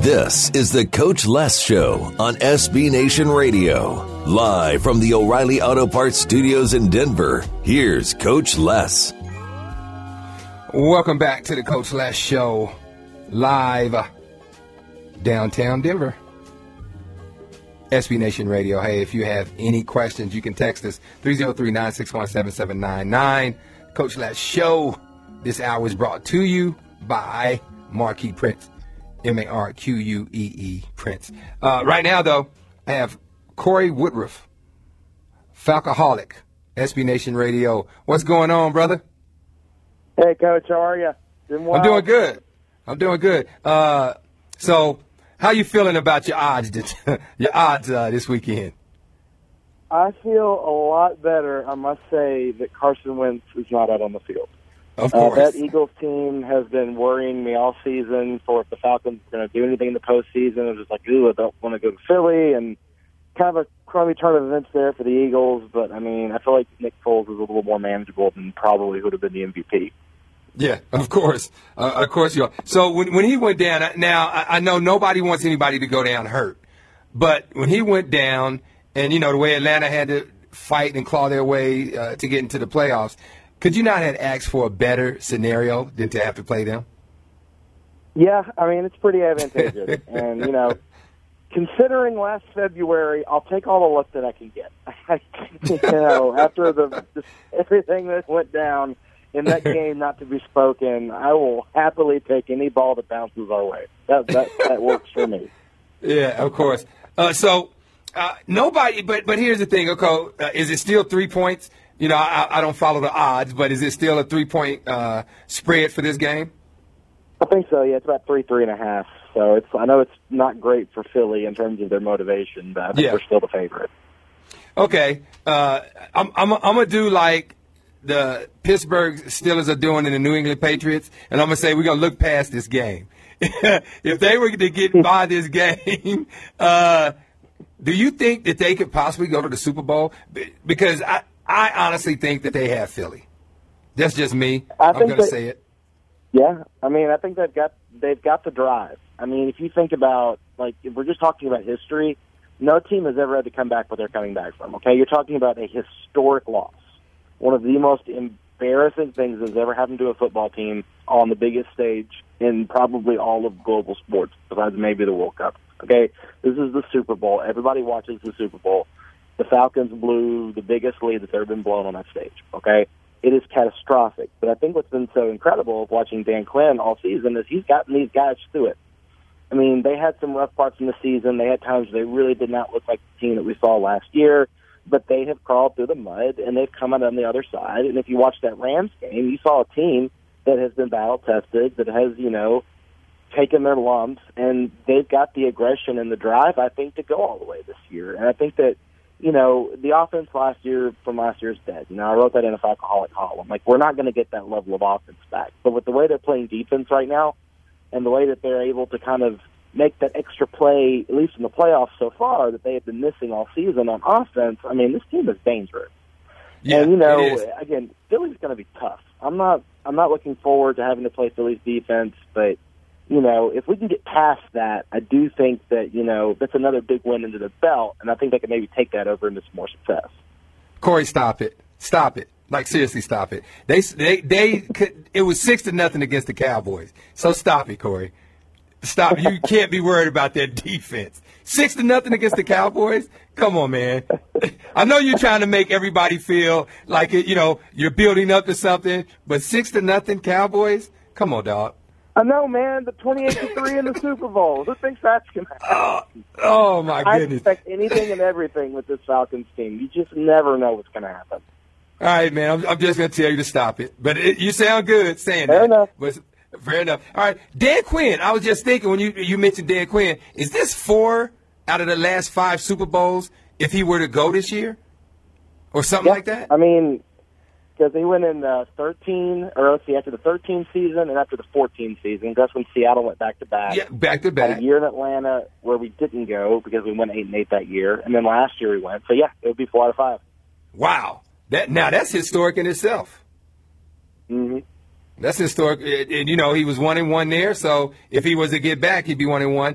This is the Coach Les Show on SB Nation Radio. Live from the O'Reilly Auto Parts Studios in Denver, here's Coach Les. Welcome back to the Coach Les Show, live downtown Denver. SB Nation Radio. Hey, if you have any questions, you can text us 303-961-7799. Coach Les Show. This hour is brought to you by Marquee Prince. Marquee Prince. Right now, though, I have Corey Woodruff, Falcoholic, SB Nation Radio. What's going on, brother? Hey, Coach, how are you? I'm doing good. So, how you feeling about your odds? This weekend? I feel a lot better. I must say that Carson Wentz is not out on the field. Of course. That Eagles team has been worrying me all season for if the Falcons are going to do anything in the postseason. I was just like, ooh, I don't want to go to Philly, and kind of a crummy turn of events there for the Eagles. But, I mean, I feel like Nick Foles is a little more manageable than probably would have been the MVP. Yeah, of course. Of course you are. So when he went down, now I know nobody wants anybody to go down hurt. But when he went down, and, you know, the way Atlanta had to fight and claw their way to get into the playoffs, could you not have asked for a better scenario than to have to play them? Yeah, I mean, it's pretty advantageous. And, you know, considering last February, I'll take all the luck that I can get. You know, after everything that went down in that game, not to be spoken, I will happily take any ball that bounces our way. That works for me. Yeah, of course. Nobody, but here's the thing, okay, is it still 3 points? You know, I don't follow the odds, but is it still a 3-point spread for this game? I think so, yeah. It's about 3.5. So I know it's not great for Philly in terms of their motivation, but I think we're still the favorite. Okay. I'm going to do like the Pittsburgh Steelers are doing in the New England Patriots, and I'm going to say we're going to look past this game. If they were to get by this game, do you think that they could possibly go to the Super Bowl? Because I honestly think that they have Philly. That's just me. I'm going to say it. Yeah, I mean, I think they've got the drive. I mean, if you think about, like, if we're just talking about history, no team has ever had to come back what they're coming back from, okay? You're talking about a historic loss. One of the most embarrassing things that's ever happened to a football team on the biggest stage in probably all of global sports, besides maybe the World Cup, okay? This is the Super Bowl. Everybody watches the Super Bowl. The Falcons blew the biggest lead that's ever been blown on that stage, okay? It is catastrophic. But I think what's been so incredible of watching Dan Quinn all season is he's gotten these guys through it. I mean, they had some rough parts in the season. They had times they really did not look like the team that we saw last year, but they have crawled through the mud, and they've come out on the other side. And if you watch that Rams game, you saw a team that has been battle-tested, that has, you know, taken their lumps, and they've got the aggression and the drive, I think, to go all the way this year. And I think that, you know, the offense from last year is dead. You know, I wrote that in a Falcoholic column. Like, we're not going to get that level of offense back. But with the way they're playing defense right now and the way that they're able to kind of make that extra play, at least in the playoffs so far, that they have been missing all season on offense, I mean, this team is dangerous. Yeah, and, you know, again, Philly's going to be tough. I'm not looking forward to having to play Philly's defense, but you know, if we can get past that, I do think that, you know, that's another big win into the belt, and I think they can maybe take that over into some more success. Corey, stop it. Stop it. Like, seriously, stop it. It was 6-0 against the Cowboys. So stop it, Corey. Stop it. You can't be worried about their defense. 6-0 against the Cowboys? Come on, man. I know you're trying to make everybody feel like, you know, you're building up to something, but 6-0 Cowboys? Come on, dog. I know, man. The 28-3 in the Super Bowl. Who thinks that's going to happen? Oh, my goodness. I expect anything and everything with this Falcons team. You just never know what's going to happen. All right, man. I'm just going to tell you to stop it. But you sound good saying that. Fair enough. Fair enough. All right. Dan Quinn, I was just thinking when you mentioned Dan Quinn, is this 4 out of the last 5 Super Bowls if he were to go this year? Or something like that? I mean, because he went in 13, or let's see, after the 13 season and after the 14 season. That's when Seattle went back-to-back. Yeah, back-to-back. A year in Atlanta where we didn't go because we went 8-8 that year. And then last year we went. So, yeah, it would be 4 out of 5. Wow. Now, that's historic in itself. Mm-hmm. That's historic. And, he was 1-1 there. So if he was to get back, he'd be 1-1.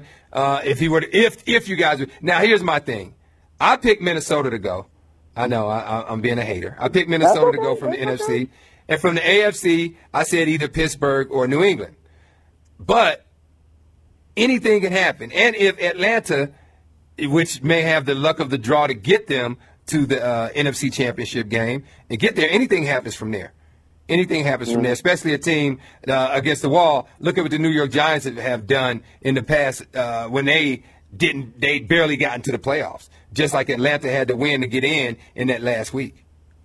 If you guys would. Now, here's my thing. I picked Minnesota to go. I know I'm being a hater. I picked Minnesota to go from the NFC. And from the AFC, I said either Pittsburgh or New England. But anything can happen. And if Atlanta, which may have the luck of the draw to get them to the NFC Championship game and get there, anything happens from there. Anything happens from there, especially a team against the wall. Look at what the New York Giants have done in the past when they barely got into the playoffs, just like Atlanta had to win to get in that last week.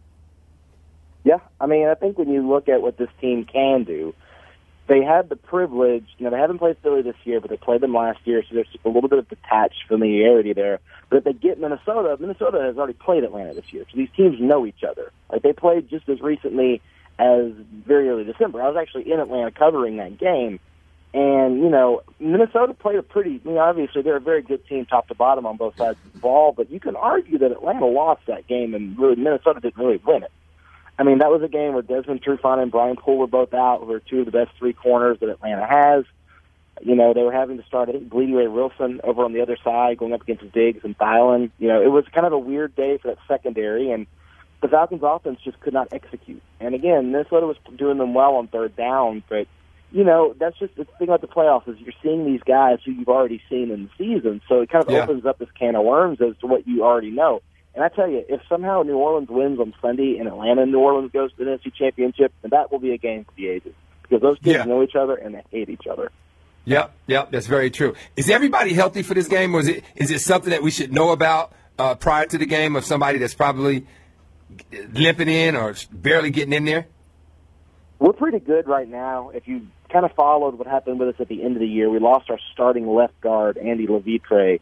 Yeah, I mean, I think when you look at what this team can do, they have the privilege. They haven't played Philly this year, but they played them last year, so there's just a little bit of detached familiarity there. But if they get Minnesota has already played Atlanta this year, so these teams know each other. Like, they played just as recently as very early December. I was actually in Atlanta covering that game. And, Minnesota played obviously they're a very good team top to bottom on both sides of the ball, but you can argue that Atlanta lost that game and really Minnesota didn't really win it. I mean, that was a game where Desmond Trufant and Brian Poole were both out, who are two of the best three corners that Atlanta has. They were having to start, I think, Bleedy Ray Wilson over on the other side, going up against Diggs and Thielen. It was kind of a weird day for that secondary, and the Falcons' offense just could not execute. And again, Minnesota was doing them well on third down, but, that's just the thing about the playoffs is you're seeing these guys who you've already seen in the season, so it kind of opens up this can of worms as to what you already know. And I tell you, if somehow New Orleans wins on Sunday and Atlanta and New Orleans goes to the NFC Championship, then that will be a game for the ages because those teams know each other and they hate each other. Yep, that's very true. Is everybody healthy for this game, or is it something that we should know about prior to the game of somebody that's probably limping in or barely getting in there? We're pretty good right now. If you kind of followed what happened with us at the end of the year, we lost our starting left guard, Andy Levitre.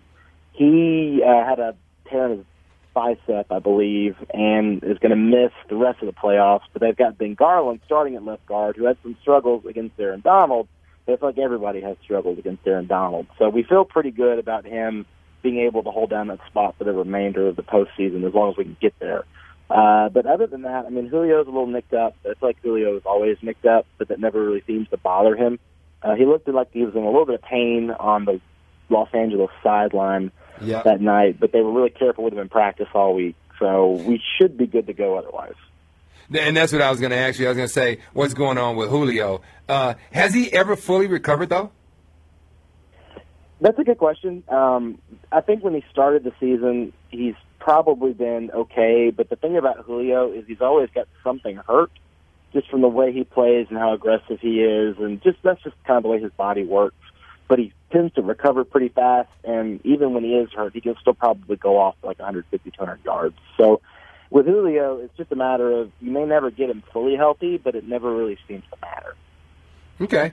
He had a tear in his bicep, I believe, and is going to miss the rest of the playoffs. But they've got Ben Garland starting at left guard, who had some struggles against Aaron Donald. But it's like everybody has struggles against Aaron Donald. So we feel pretty good about him being able to hold down that spot for the remainder of the postseason as long as we can get there. But other than that, I mean, Julio's a little nicked up. It's like Julio is always nicked up, but that never really seems to bother him. He looked like he was in a little bit of pain on the Los Angeles sideline that night, but they were really careful with him in practice all week. So we should be good to go otherwise. And that's what I was going to ask you. I was going to say, what's going on with Julio? Has he ever fully recovered, though? That's a good question. I think when he started the season, he's probably been okay, but the thing about Julio is he's always got something hurt just from the way he plays and how aggressive he is, and that's just kind of the way his body works. But he tends to recover pretty fast, and even when he is hurt, he can still probably go off like 150, 200 yards. So with Julio, it's just a matter of you may never get him fully healthy, but it never really seems to matter. Okay.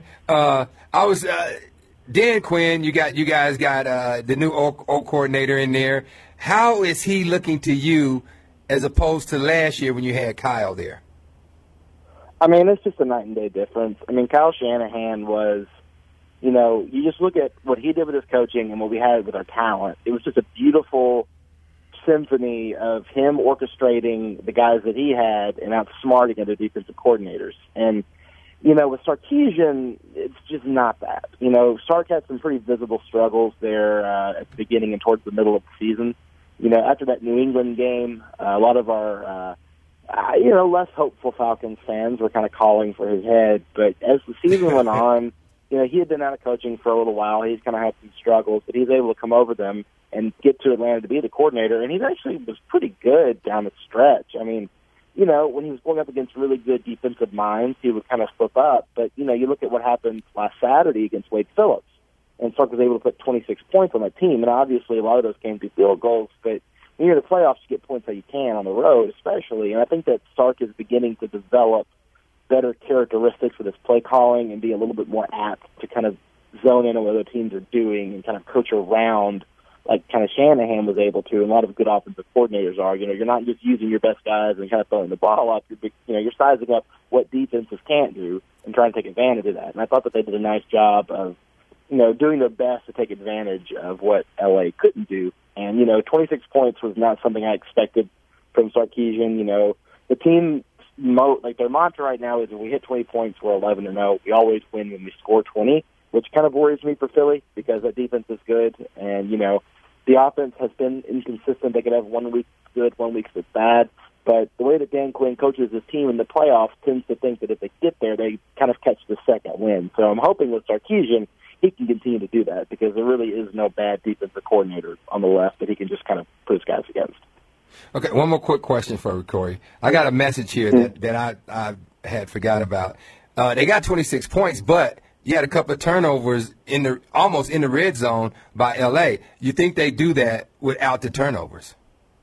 Dan Quinn, you guys got the new O coordinator in there. How is he looking to you as opposed to last year when you had Kyle there? I mean, it's just a night and day difference. I mean, Kyle Shanahan was, you just look at what he did with his coaching and what we had with our talent. It was just a beautiful symphony of him orchestrating the guys that he had and outsmarting other defensive coordinators. And with Sarkisian, it's just not that. Sark had some pretty visible struggles there at the beginning and towards the middle of the season. After that New England game, a lot of our, less hopeful Falcons fans were kind of calling for his head. But as the season went on, he had been out of coaching for a little while. He's kind of had some struggles, but he was able to come over them and get to Atlanta to be the coordinator. And he actually was pretty good down the stretch. I mean, when he was going up against really good defensive minds, he would kind of slip up. But, you look at what happened last Saturday against Wade Phillips, and Sark was able to put 26 points on that team. And obviously a lot of those came through field goals. But when you're in the playoffs, you get points that you can on the road, especially. And I think that Sark is beginning to develop better characteristics with his play calling and be a little bit more apt to kind of zone in on what other teams are doing and kind of coach around like kind of Shanahan was able to, and a lot of good offensive coordinators are. You're not just using your best guys and kind of throwing the ball up. You're sizing up what defenses can't do and trying to take advantage of that. And I thought that they did a nice job of, doing their best to take advantage of what LA couldn't do. And, 26 points was not something I expected from Sarkisian. The team their mantra right now is if we hit 20 points, we're 11-0. We always win when we score 20, which kind of worries me for Philly because that defense is good. And, the offense has been inconsistent. They could have 1 week good, 1 week that's bad. But the way that Dan Quinn coaches his team in the playoffs tends to think that if they get there, they kind of catch the second win. So I'm hoping with Sarkisian, he can continue to do that because there really is no bad defensive coordinator on the left that he can just kind of put his guys against. Okay, one more quick question for you, Corey. I got a message here that I had forgot about. They got 26 points, but you had a couple of turnovers almost in the red zone by L.A. You think they do that without the turnovers?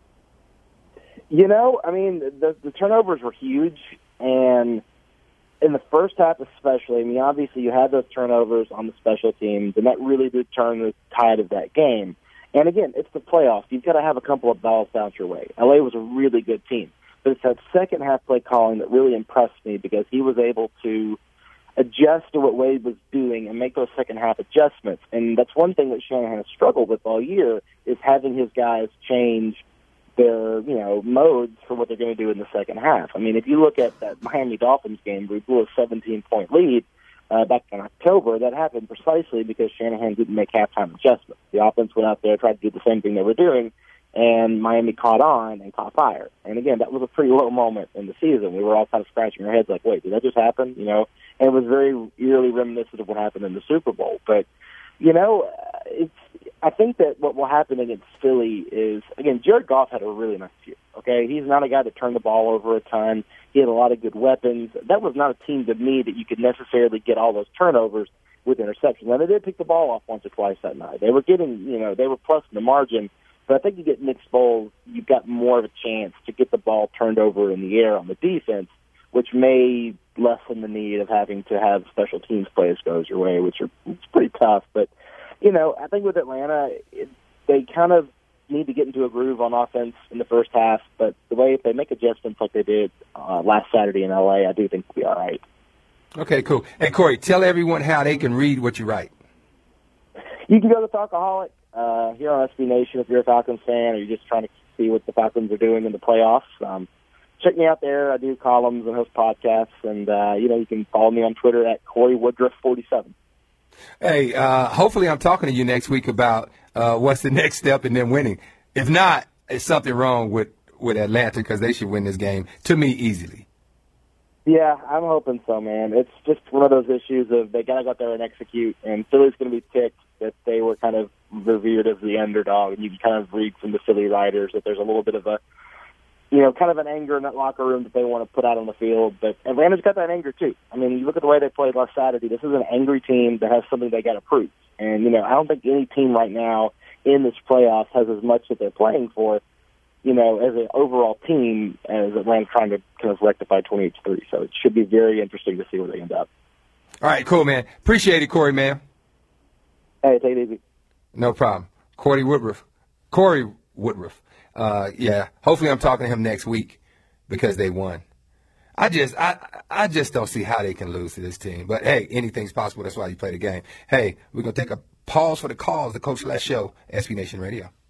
The turnovers were huge, and in the first half especially, obviously you had those turnovers on the special teams, and that really did turn the tide of that game. And again, it's the playoffs. You've got to have a couple of balls bounce your way. LA was a really good team. But it's that second half play calling that really impressed me because he was able to adjust to what Wade was doing and make those second half adjustments. And that's one thing that Shanahan has struggled with all year is having his guys change their, modes for what they're going to do in the second half. If you look at that Miami Dolphins game where we blew a 17-point lead, back in October, that happened precisely because Shanahan didn't make halftime adjustments. The offense went out there, tried to do the same thing they were doing, and Miami caught on and caught fire. And again, that was a pretty low moment in the season. We were all kind of scratching our heads like, wait, did that just happen? And it was very eerily reminiscent of what happened in the Super Bowl. But, I think that what will happen against Philly is, again, Jared Goff had a really nice year, okay? He's not a guy that turned the ball over a ton. He had a lot of good weapons. That was not a team to me that you could necessarily get all those turnovers with interceptions. Now, they did pick the ball off once or twice that night. They were getting, they were plus in the margin. But I think you get Nick Foles, you've got more of a chance to get the ball turned over in the air on the defense, which may lessen the need of having to have special teams plays goes your way, which it's pretty tough. But, I think with Atlanta, they kind of need to get into a groove on offense in the first half. But the way if they make adjustments like they did last Saturday in L.A., I do think we'll be all right. Okay, cool. Hey, Corey, tell everyone how they can read what you write. You can go to Falcoholic here on SB Nation if you're a Falcons fan or you're just trying to see what the Falcons are doing in the playoffs. Check me out there. I do columns and host podcasts. And, you can follow me on Twitter at Corey Woodruff 47. Hey, hopefully I'm talking to you next week about what's the next step in them winning. If not, there's something wrong with Atlanta because they should win this game, to me, easily. Yeah, I'm hoping so, man. It's just one of those issues of they got to go out there and execute, and Philly's going to be ticked that they were kind of revered as the underdog, and you can kind of read from the Philly writers that there's a little bit of a, kind of an anger in that locker room that they want to put out on the field. But Atlanta's got that anger, too. You look at the way they played last Saturday. This is an angry team that has something they got to prove. And, I don't think any team right now in this playoffs has as much that they're playing for, as an overall team as Atlanta trying to kind of rectify 28-3. So it should be very interesting to see where they end up. All right, cool, man. Appreciate it, Corey, man. Hey, take it easy. No problem. Corey Woodruff. Yeah, hopefully I'm talking to him next week because they won. I just don't see how they can lose to this team. But, hey, anything's possible. That's why you play the game. Hey, we're going to take a pause for the calls, the Coach Les Show, SB Nation Radio.